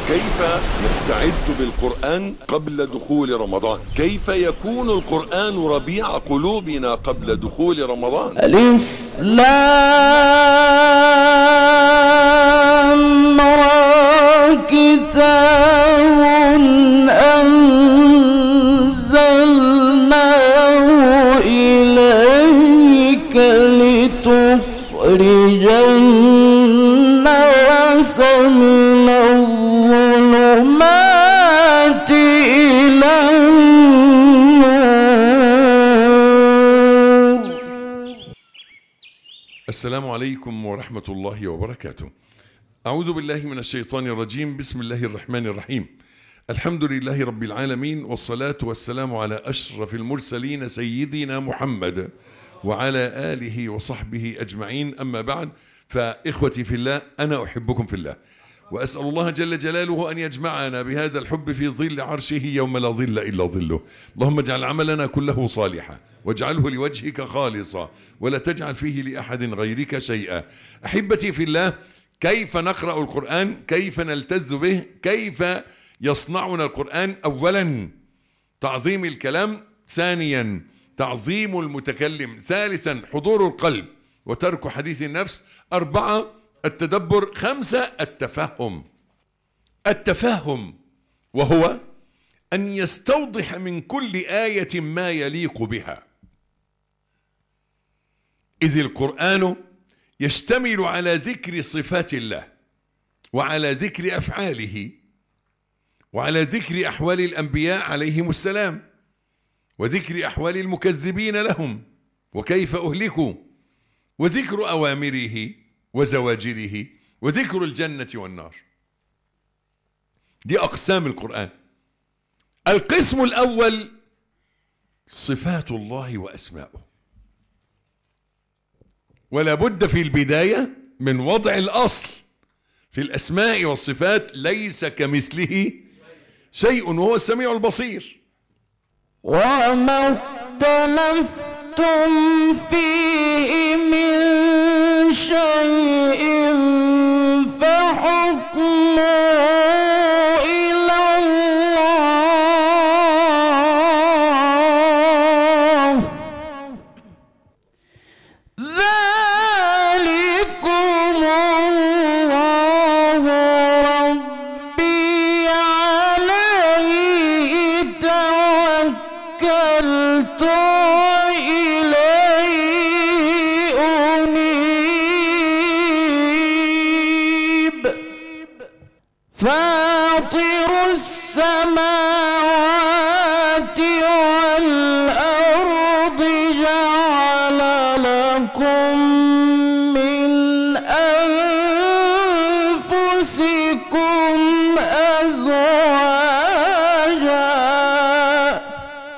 كيف نستعد بالقرآن قبل دخول رمضان؟ كيف يكون القرآن ربيع قلوبنا قبل دخول رمضان؟ ألف لام را كتاب أنزلناه إليك لتخرج الناس من الظلمات إلى النور. السلام عليكم ورحمة الله وبركاته. أعوذ بالله من الشيطان الرجيم. بسم الله الرحمن الرحيم. الحمد لله رب العالمين، والصلاة والسلام على أشرف المرسلين سيدنا محمد وعلى آله وصحبه أجمعين. أما بعد، فإخوتي في الله، أنا أحبكم في الله، وأسأل الله جل جلاله أن يجمعنا بهذا الحب في ظل عرشه يوم لا ظل إلا ظله. اللهم اجعل عملنا كله صالحا، واجعله لوجهك خالصا، ولا تجعل فيه لأحد غيرك شيئا. أحبتي في الله، كيف نقرأ القرآن؟ كيف نلتذ به؟ كيف يصنعنا القرآن؟ أولا تعظيم الكلام، ثانيا تعظيم المتكلم، ثالثا حضور القلب وترك حديث النفس، 4 التدبر، 5 التفهم، وهو أن يستوضح من كل آية ما يليق بها، إذ القرآن يشتمل على ذكر صفات الله، وعلى ذكر أفعاله، وعلى ذكر أحوال الأنبياء عليهم السلام، وذكر أحوال المكذبين لهم وكيف أهلكوا، وذكر أوامره وزواجره، وذكر الجنة والنار. دي أقسام القرآن. القسم الأول صفات الله وأسماؤه، ولا بد في البداية من وضع الأصل في الأسماء والصفات. ليس كمثله شيء وهو السميع البصير. وما اختلفتم فيه من شيء فحكمه إلى الله، ذلكم الله ربي عليه توكلت إليه أنيب، فاطر السماوات والأرض جعل لكم من أنفسكم أزواجا،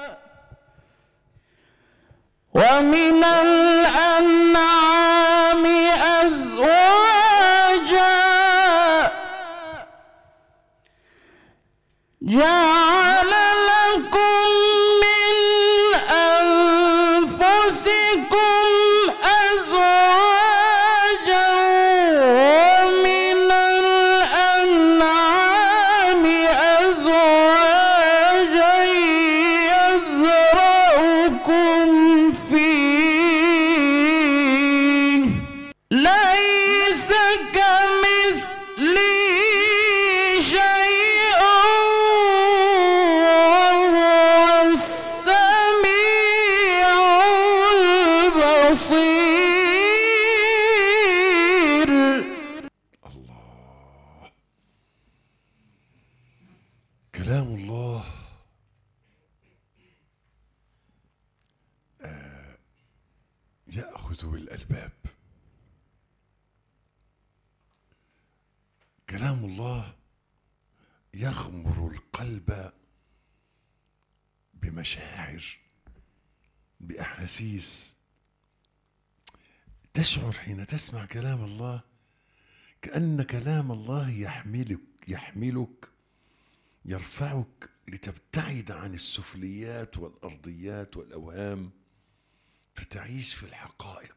ومن الأنعام أزواجا جعل لكم من أنفسكم أزواجا، ومن الأنعام أزواجا يذرأكم فيه، ليس كمثله شيء وهو السميع البصير. الله، كلام الله يأخذ بالألباب. كلام الله يغمر القلب بمشاعر، بأحاسيس. تشعر حين تسمع كلام الله كأن كلام الله يحملك يرفعك لتبتعد عن السفليات والأرضيات والأوهام، فتعيش في الحقائق.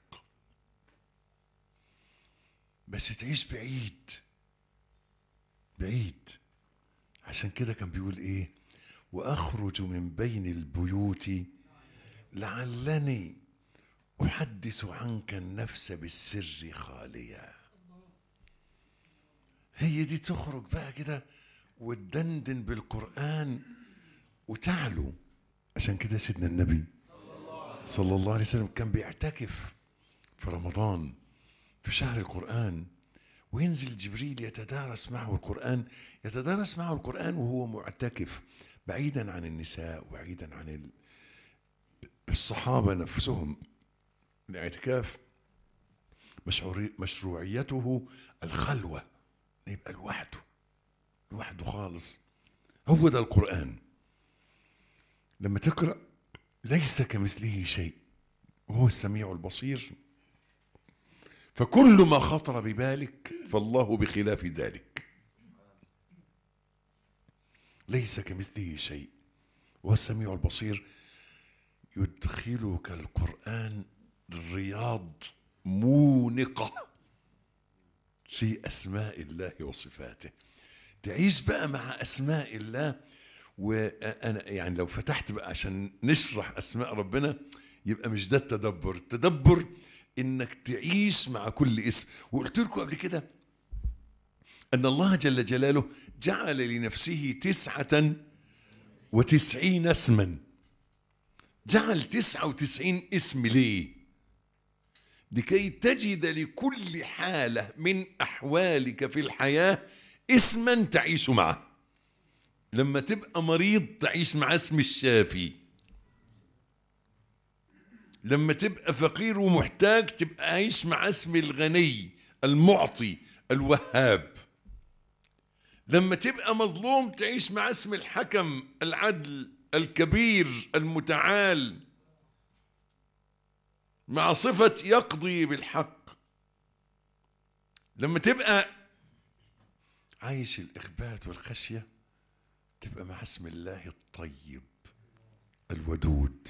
بس تعيش بعيد بعيد. عشان كده كان بيقول ايه؟ واخرج من بين البيوت لعلني احدث عنك النفس بالسر خاليا. هي دي تخرج بقى كده وتدندن بالقرآن وتعلو. عشان كده سيدنا النبي صلى الله عليه وسلم كان بيعتكف في رمضان في شهر القرآن، وينزل جبريل يتدارس معه القرآن وهو معتكف بعيدا عن النساء وبعيدا عن الصحابة نفسهم. الاعتكاف مشروعيته الخلوة، يبقى لوحده خالص. هو ده القرآن. لما تقرأ ليس كمثله شيء وهو السميع البصير، فكل ما خطر ببالك فالله بخلاف ذلك. ليس كمثله شيء وهو السميع البصير. يدخلك القرآن رياض مونقة في أسماء الله وصفاته. تعيش بقى مع أسماء الله. وأنا يعني لو فتحت بقى عشان نشرح أسماء ربنا يبقى مش ده التدبر إنك تعيش مع كل اسم. وقلت لكم قبل كده أن الله جل جلاله جعل لنفسه 99 اسما. جعل 99 اسم ليه؟ لكي تجد لكل حالة من أحوالك في الحياة اسما تعيش معه. لما تبقى مريض تعيش مع اسم الشافي. لما تبقى فقير ومحتاج تبقى عايش مع اسم الغني المعطي الوهاب. لما تبقى مظلوم تعيش مع اسم الحكم العدل الكبير المتعال، مع صفة يقضي بالحق. لما تبقى عايش الإخبات والخشية تبقى مع اسم الله الطيب الودود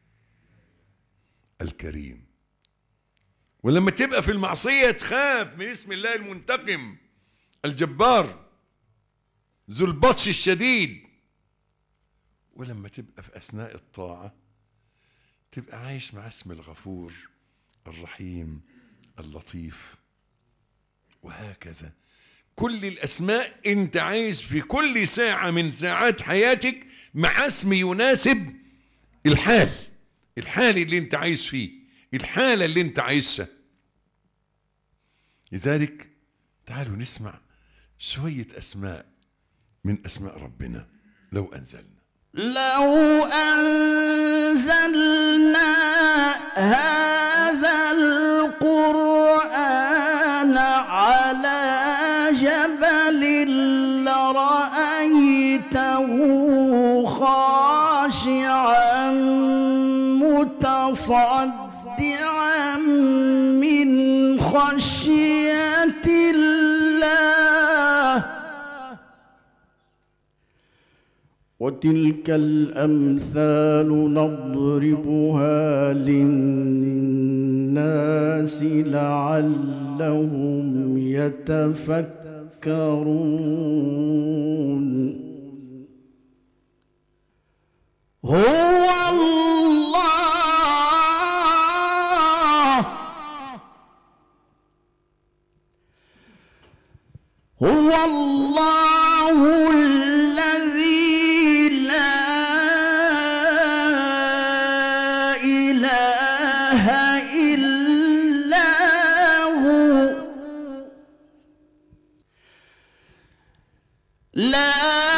الكريم. ولما تبقى في المعصية تخاف من اسم الله المنتقم الجبار ذو البطش الشديد. ولما تبقى في أثناء الطاعة تبقى عايش مع اسم الغفور الرحيم اللطيف. وهكذا كل الأسماء أنت عايش في كل ساعة من ساعات حياتك مع اسم يناسب الحال اللي أنت عايش فيه، الحالة اللي أنت عايشها. لذلك تعالوا نسمع شوية أسماء من أسماء ربنا. لو أنزلنا هذا القرآن على جبل لرأيته خاشعا متصدعا من خشية الله. وتلك الأمثال نضربها للناس لعلهم يتفكرون. هو الله الذي لا إله إلا هو. لا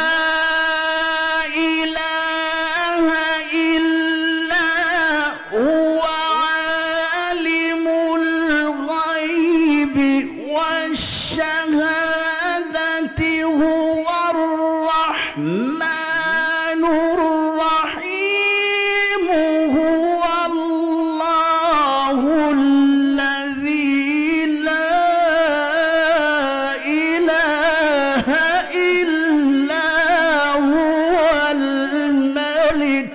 إله إلا هو عالم الغيب والشهادة هو الرحمن الرحيم. هو الله الذي لا إله إلا هو الملك.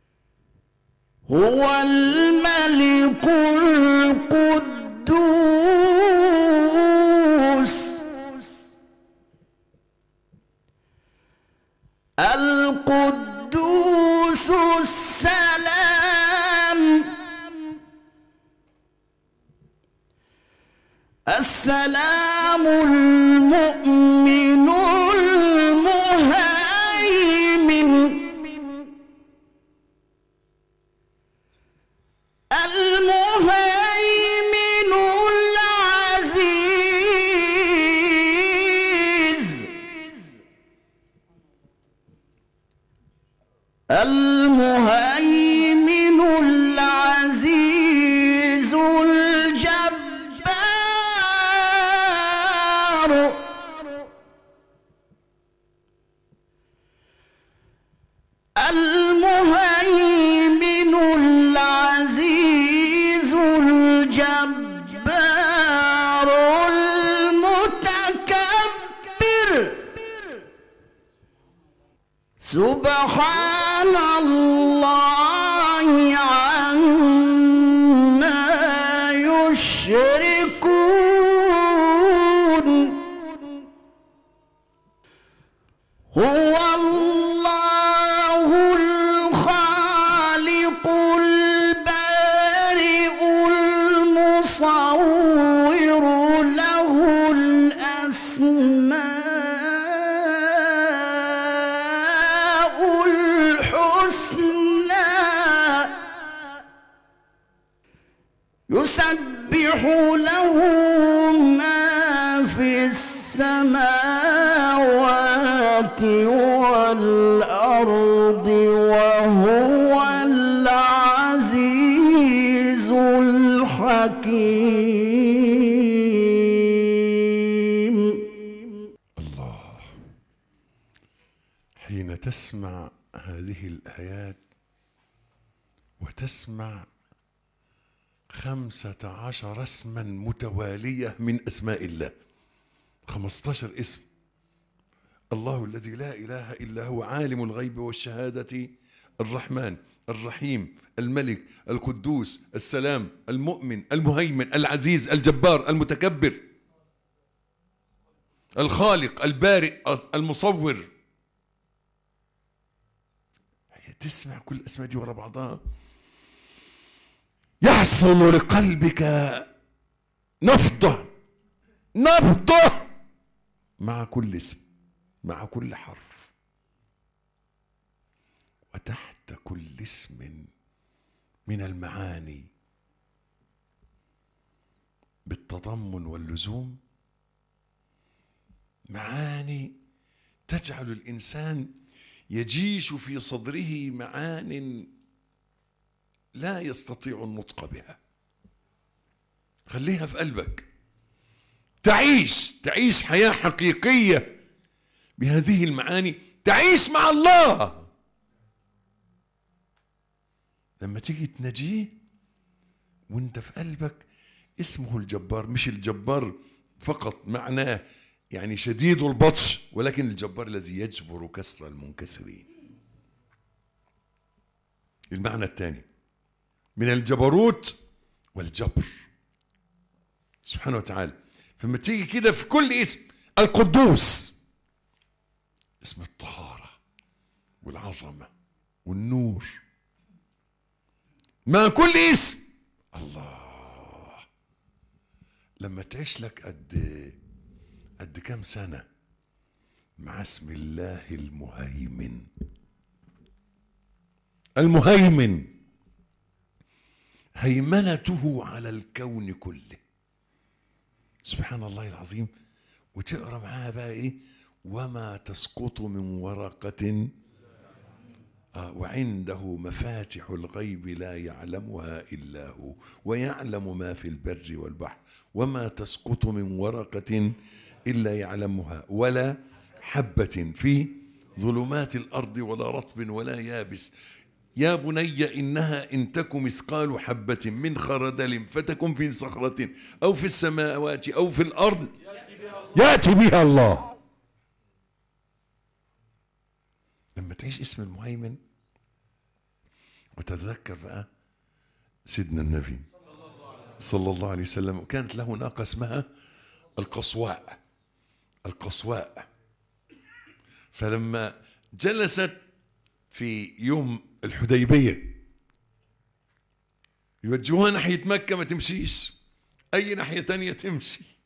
هو الملك القدوس السلام المؤمن المهيمن المهيمن العزيز المهيمن العزيز الجبار المهيمن العزيز الجبار المتكبر سبحان الله عما يشركون هو الله الخالق البارئ المصور له الأسماء الحسنى يسبح له ما في السماوات والأرض وهو العزيز الحكيم. الله. حين تسمع هذه الآيات وتسمع 15 اسما متوالية من أسماء الله، 15 اسم. الله الذي لا إله إلا هو عالم الغيب والشهادة الرحمن الرحيم الملك القدوس السلام المؤمن المهيمن العزيز الجبار المتكبر الخالق البارئ المصور. هي تسمع كل الأسماء دي ورا بعضها يحصل لقلبك نفضة مع كل اسم، مع كل حرف، وتحت كل اسم من المعاني بالتضمن واللزوم معاني تجعل الإنسان يجيش في صدره معان لا يستطيع النطق بها. خليها في قلبك، تعيش حياة حقيقية بهذه المعاني، تعيش مع الله. لما تيجي تناجيه وانت في قلبك اسمه الجبار، مش الجبار فقط معناه يعني شديد البطش، ولكن الجبار الذي يجبر كسر المنكسرين. المعنى الثاني من الجبروت والجبر سبحانه وتعالى. فما تيجي كده في كل اسم القدوس، اسم الطهارة والعظمة والنور، مع كل اسم الله. لما تعيش لك قد كام سنة مع اسم الله المهيمن هيمنته على الكون كله سبحان الله العظيم. وتقرأ معاها بقى ايه؟ وما تسقط من ورقة وعنده مفاتح الغيب لا يعلمها إلا هو ويعلم ما في البر والبحر وما تسقط من ورقة إلا يعلمها ولا حبة في ظلمات الأرض ولا رطب ولا يابس يا بني إنها إن تك مثقال حبة من خردل فتكن في صخرة أو في السماوات أو في الأرض يأتي بها الله. لما تعيش اسم المهيمن وتتذكر بقى سيدنا النبي صلى الله عليه وسلم، كانت له ناقة اسمها القصواء. فلما جلست في يوم الحديبية يوجهوها ناحية مكة ما تمشيش، أي ناحية تانية تمشي.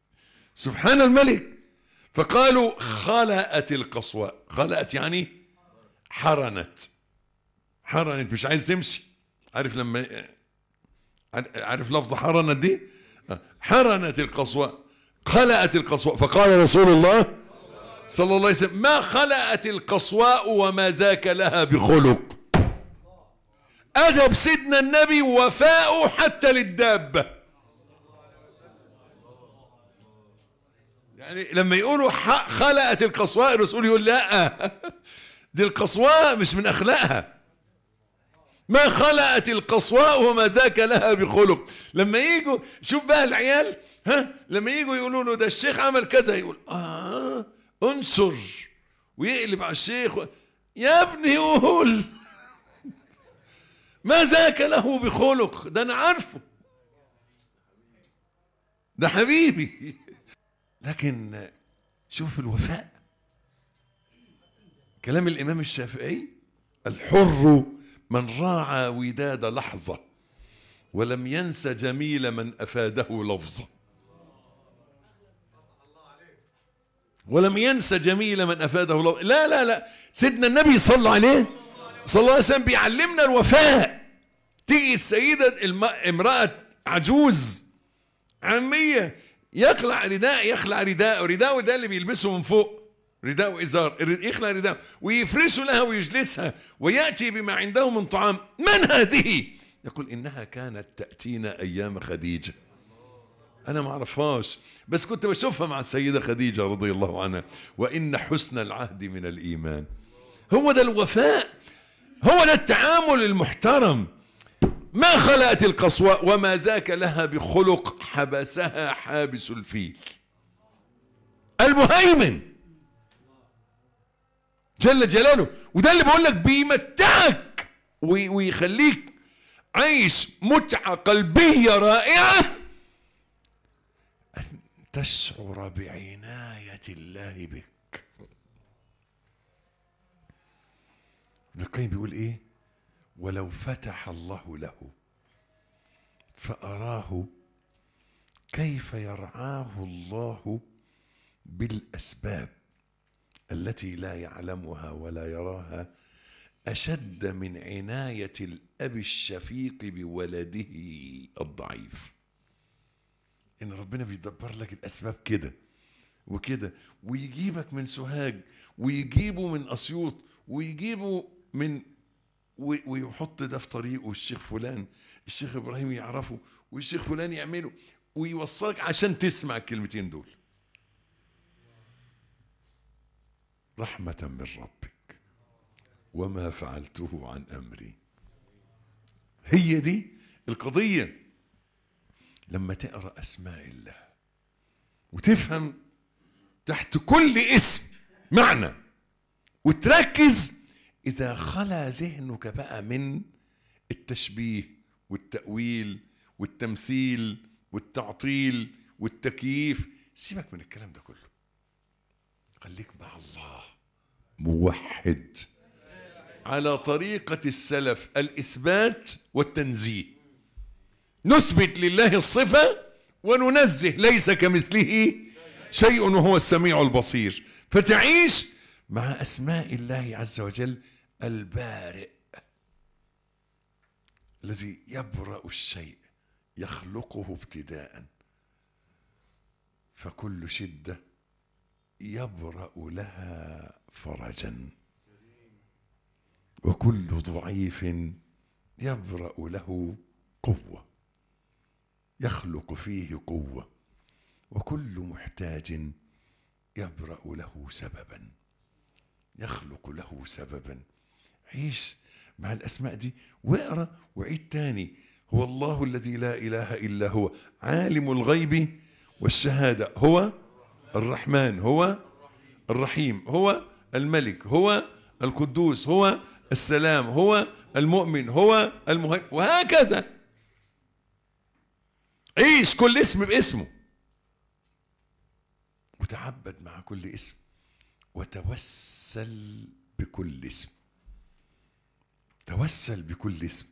سبحان الملك. فقالوا خلأت القصواء. خلأت يعني حرنت. حرنت مش عايز تمشي. عارف لما عارف لفظ حرنت دي؟ حرنت القصواء، خلأت القصواء. فقال رسول الله صلى الله عليه وسلم ما خلأت القصواء وما ذاك لها بخلق. أدب سيدنا النبي وفاءه حتى للدابة. يعني لما يقولوا خلأت القصواء الرسول يقول لا، دي القصواء مش من أخلاقها. ما خلأت القصواء وما ذاك لها بخلق. لما يجوا شوف بقى العيال، لما يجوا يقولوا له ده الشيخ عمل كذا، يقول انصر ويقلب على الشيخ يا ابني قول ما ذاك له بخلق، ده انا عارفه، ده حبيبي. لكن شوف الوفاء. كلام الامام الشافعي الحر من راعى وداد لحظة ولم ينس جميل من أفاده لفظة. ولم ينس جميل من أفاده لفظة. لا لا لا، سيدنا النبي صلى عليه صلى الله عليه وسلم بيعلمنا الوفاء. تيجي السيدة امرأة عجوز عامية يخلع رداء، رداء ده اللي بيلبسه من فوق، رداء إزار، يخلع رداء ويفرش لها ويجلسها ويأتي بما عنده من طعام. من هذه؟ يقول إنها كانت تأتينا أيام خديجة. أنا ما أعرفهاش بس كنت بشوفها مع السيدة خديجة رضي الله عنها. وإن حسن العهد من الإيمان. هو ده الوفاء، هو ده التعامل المحترم. ما خلأت القصواء وما ذاك لها بخلق حبسها حابس الفيل. المهيمن جل جلاله. وده اللي بقول لك بيمتعك ويخليك عايش متعة قلبية رائعة، أن تشعر بعناية الله بك. ابن القيم بيقول ايه؟ ولو فتح الله له فأراه كيف يرعاه الله بالأسباب التي لا يعلمها ولا يراها أشد من عناية الأب الشفيق بولده الضعيف. إن ربنا بيدبر لك الأسباب كده وكده، ويجيبك من سوهاج ويجيبه من أسيوط ويجيبه من ويحط ده في طريقه الشيخ فلان، الشيخ إبراهيم يعرفه والشيخ فلان يعمله ويوصلك عشان تسمع الكلمتين دول. رحمة من ربك وما فعلته عن أمري. هي دي القضية. لما تقرأ أسماء الله وتفهم تحت كل اسم معنى وتركز، إذا خلا ذهنك بقى من التشبيه والتأويل والتمثيل والتعطيل والتكييف، سيبك من الكلام ده كله. خليك مع الله موحد على طريقة السلف، الإثبات والتنزيه. نثبت لله الصفة وننزه ليس كمثله شيء وهو السميع البصير. فتعيش مع أسماء الله عز وجل البارئ الذي يبرأ الشيء يخلقه ابتداء، فكل شدة يبرأ لها فرجا، وكل ضعيف يبرأ له قوة يخلق فيه قوة، وكل محتاج يبرأ له سببا يخلق له سببا. عيش مع الأسماء دي واقرأ وعيد تاني. هو الله الذي لا إله إلا هو عالم الغيب والشهادة، هو الرحمن، هو الرحيم، هو الملك، هو القدوس، هو السلام، هو المؤمن، هو المهيمن، وهكذا. عيش كل اسم باسمه وتعبد مع كل اسم وتوسل بكل اسم. توسل بكل اسم.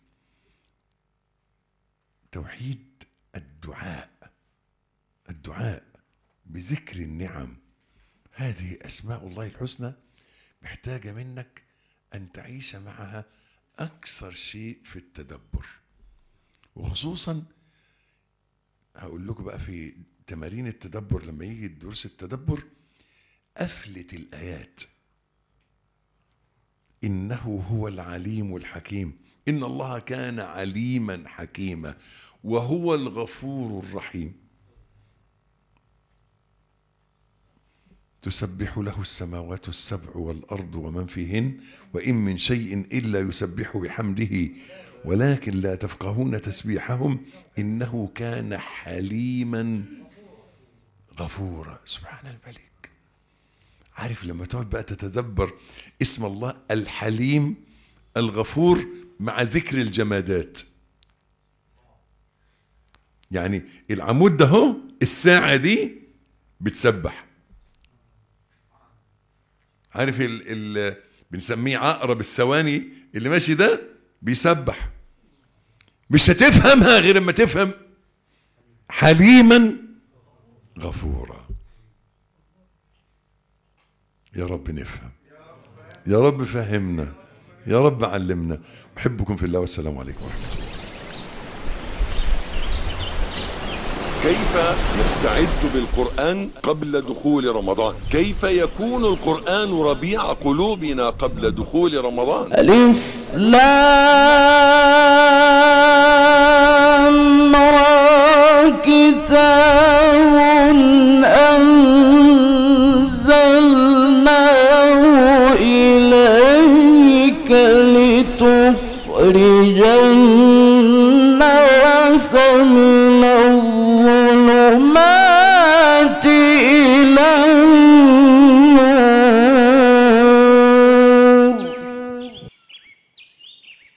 توحيد الدعاء بذكر النعم. هذه أسماء الله الحسنى محتاجة منك أن تعيش معها أكثر شيء في التدبر. وخصوصا هقول لكم بقى في تمارين التدبر لما يجي دروس التدبر، قفلة الآيات: إنه هو العليم الحكيم، إن الله كان عليما حكيما، وهو الغفور الرحيم. تسبح له السماوات السبع والأرض ومن فيهن وإن من شيء إلا يسبح بحمده ولكن لا تفقهون تسبيحهم إنه كان حليما غفورا. سبحان الملك. عارف لما تقعد بقى تتدبر اسم الله الحليم الغفور مع ذكر الجمادات، يعني العمود ده هو الساعة دي بتسبح. عارف بنسميه عقرب الثواني اللي ماشي ده بيسبح. مش هتفهمها غير اما تفهم حليما غفورا. يا رب نفهم، يا رب فهمنا، يا رب علمنا. أحبكم في الله والسلام عليكم ورحمة الله. كيف نستعد بالقرآن قبل دخول رمضان؟ كيف يكون القرآن ربيع قلوبنا قبل دخول رمضان؟ ألف لام را كتاب أنزلناه إليك لتخرج الناس من